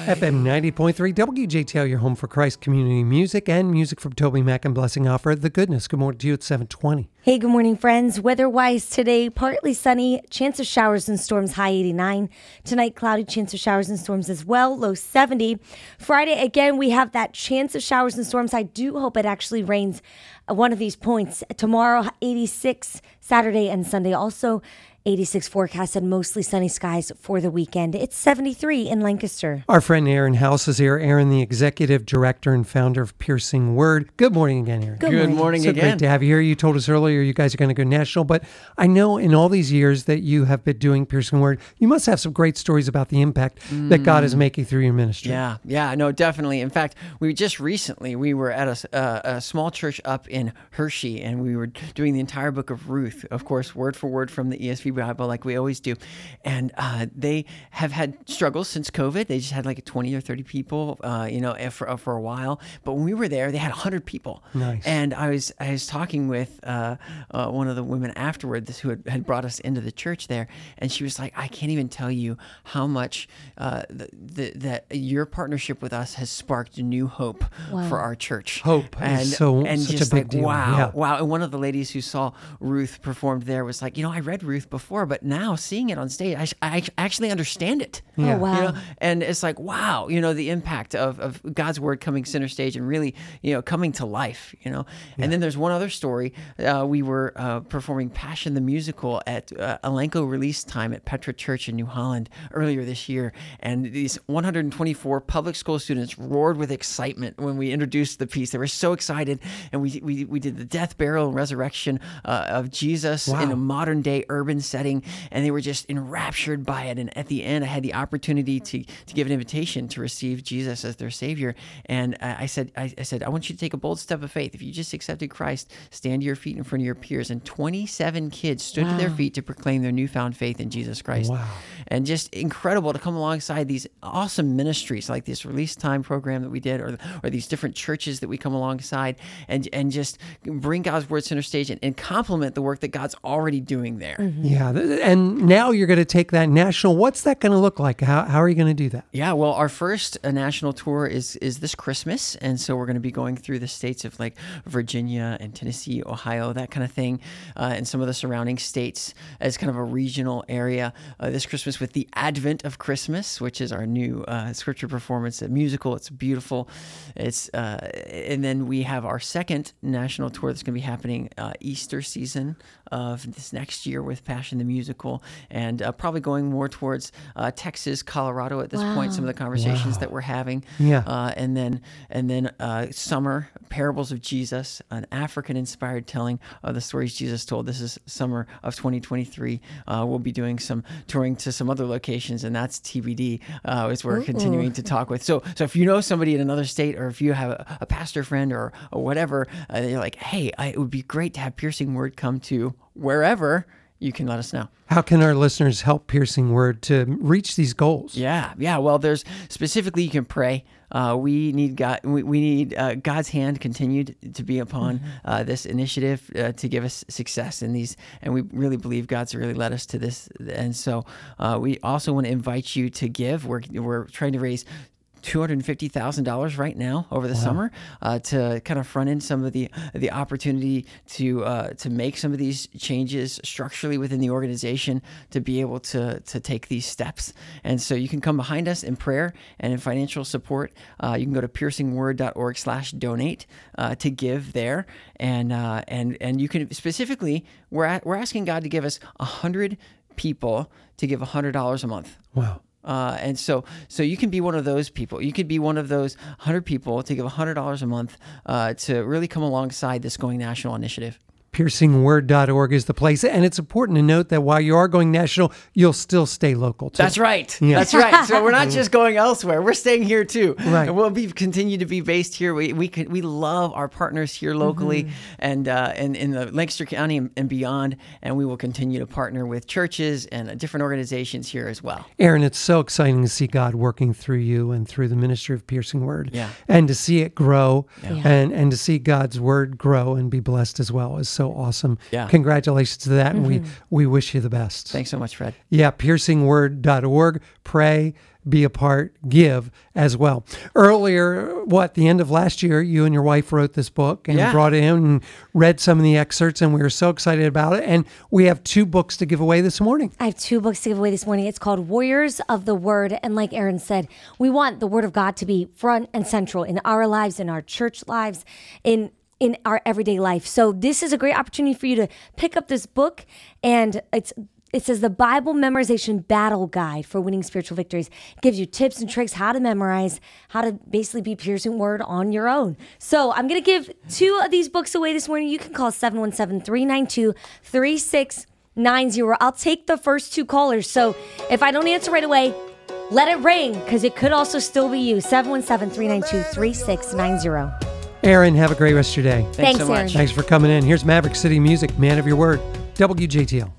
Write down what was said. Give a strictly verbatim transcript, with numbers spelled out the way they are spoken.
F M ninety point three W J T L, your home for Christ community music and music from Toby Mac and Blessing Offer. The Goodness. Good morning to you at seven twenty. Hey, good morning, friends. Weather-wise today, partly sunny, chance of showers and storms, high eighty-nine. Tonight, cloudy, chance of showers and storms as well, low seventy. Friday, again, we have that chance of showers and storms. I do hope it actually rains at one of these points. Tomorrow, eighty-six, Saturday and Sunday also. eighty-six forecast and mostly sunny skies for the weekend. It's seventy-three in Lancaster. Our friend Aaron House is here. Aaron, the executive director and founder of Piercing Word. Good morning again, Aaron. Good Good morning. morning So again. great to have you here. You told us earlier you guys are going to go national, but I know in all these years that you have been doing Piercing Word, you must have some great stories about the impact mm. that God is making through your ministry. Yeah, yeah, no, definitely. In fact, we just recently, we were at a, uh, a small church up in Hershey, and we were doing the entire book of Ruth, of course, word for word from the E S V Bible, like we always do. And uh, they have had struggles since COVID. They just had like twenty or thirty people, uh, you know, for, for a while. But when we were there, they had one hundred people. Nice. And I was I was talking with uh, uh, one of the women afterward, this who had, had brought us into the church there, and she was like, I can't even tell you how much uh, the, the, that your partnership with us has sparked new hope Wow. for our church. Hope and is so and such just a big like, deal. Wow, Yeah. wow. And one of the ladies who saw Ruth performed there was like, you know, I read Ruth before, but now seeing it on stage, I, I actually understand it. Yeah. Oh, wow. You know, and it's like, wow, you know, the impact of, of God's word coming center stage and really, you know, coming to life, you know. Yeah. And then there's one other story. Uh, we were uh, performing Passion the Musical at uh, Elanco release time at Petra Church in New Holland earlier this year. And these one hundred twenty-four public school students roared with excitement when we introduced the piece. They were so excited. And we we, we did the death, burial, and resurrection uh, of Jesus Wow. in a modern day urban setting. And they were just enraptured by it. And at the end, I had the opportunity to to give an invitation to receive Jesus as their Savior. And I, I said, I, I said, I want you to take a bold step of faith. If you just accepted Christ, stand to your feet in front of your peers. And twenty-seven kids stood Wow. to their feet to proclaim their newfound faith in Jesus Christ. Wow. And just incredible to come alongside these awesome ministries like this release time program that we did, or or these different churches that we come alongside, and and just bring God's word center stage and, and complement the work that God's already doing there. Mm-hmm. Yeah. th- And now you're going to take that national. What's that going to look like? How, how are you going to do that? Yeah, well, our first uh, national tour is is this Christmas, and so we're going to be going through the states of like Virginia and Tennessee, Ohio, that kind of thing, uh, and some of the surrounding states as kind of a regional area. Uh, this Christmas with the Advent of Christmas, which is our new uh, scripture performance, a musical. It's beautiful. It's uh, and then we have our second national tour that's going to be happening uh, Easter season of this next year with Passion the Musical, and uh, probably going more towards uh, Texas, Colorado at this point. Some of the conversations Wow. that we're having, Yeah. uh, and then and then uh, summer Parables of Jesus, an African-inspired telling of the stories Jesus told. This is summer of twenty twenty-three. Uh, we'll be doing some touring to some other locations, and that's T B D. Uh, is we're Ooh. continuing to talk with. So so if you know somebody in another state, or if you have a, a pastor friend or or whatever, uh, you're like, hey, I, it would be great to have Piercing Word come to wherever. You can let us know. How can our listeners help Piercing Word to reach these goals? Yeah, yeah. Well, there's specifically you can pray. Uh, we need God. We, we need uh, God's hand continued to be upon uh, this initiative uh, to give us success in these. And we really believe God's really led us to this. And so uh, we also want to invite you to give. We're we're trying to raise two hundred fifty thousand dollars right now over the Wow. summer uh, to kind of front end some of the the opportunity to uh, to make some of these changes structurally within the organization to be able to to take these steps. And so you can come behind us in prayer and in financial support. Uh, you can go to piercing word dot org slash donate uh, to give there, and uh, and and you can specifically we're at, we're asking God to give us a hundred people to give a hundred dollars a month. Wow. Uh, and so, so you can be one of those people. You could be one of those one hundred people to give one hundred dollars a month uh, to really come alongside this Going National initiative. piercing word dot org is the place. And it's important to note that while you are going national, you'll still stay local too. That's right. Yeah. That's right. So we're not just going elsewhere. We're staying here too. Right. And we'll be continue to be based here. We we can, we love our partners here locally Mm-hmm. and uh, and in the Lancaster County and, and beyond. And we will continue to partner with churches and uh, different organizations here as well. Aaron, it's so exciting to see God working through you and through the ministry of Piercing Word. Yeah. And to see it grow Yeah. and, and to see God's word grow and be blessed as well is so so awesome. Yeah. Congratulations to that. And Mm-hmm. we, we wish you the best. Thanks so much, Fred. Yeah, piercing word dot org. Pray, be a part, give as well. Earlier, what, the end of last year, you and your wife wrote this book and Yeah. brought it in and read some of the excerpts, and we were so excited about it. And we have two books to give away this morning. I have two books to give away this morning. It's called Warriors of the Word. And like Aaron said, we want the Word of God to be front and central in our lives, in our church lives, in in our everyday life. So this is a great opportunity for you to pick up this book, and it's it says the Bible Memorization Battle Guide for Winning Spiritual Victories. It gives you tips and tricks how to memorize, how to basically be piercing word on your own. So I'm going to give two of these books away this morning. You can call seven one seven, three nine two, three six nine zero. I'll take the first two callers. So if I don't answer right away, let it ring, because it could also still be you. seven one seven, three nine two, three six nine zero. Aaron, have a great rest of your day. Thanks, Thanks, so much. Aaron. Thanks for coming in. Here's Maverick City Music, Man of Your Word, W J T L.